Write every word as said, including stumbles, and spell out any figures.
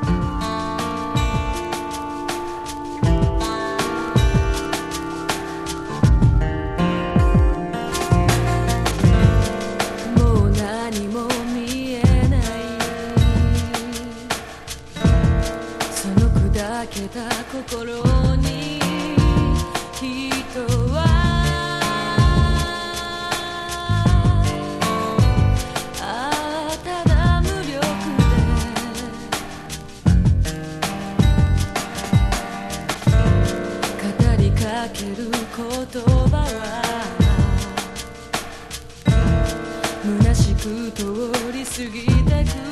もう何も見えないその砕けた心に人はああただ無力で語りかける言葉は虚しく通り過ぎてく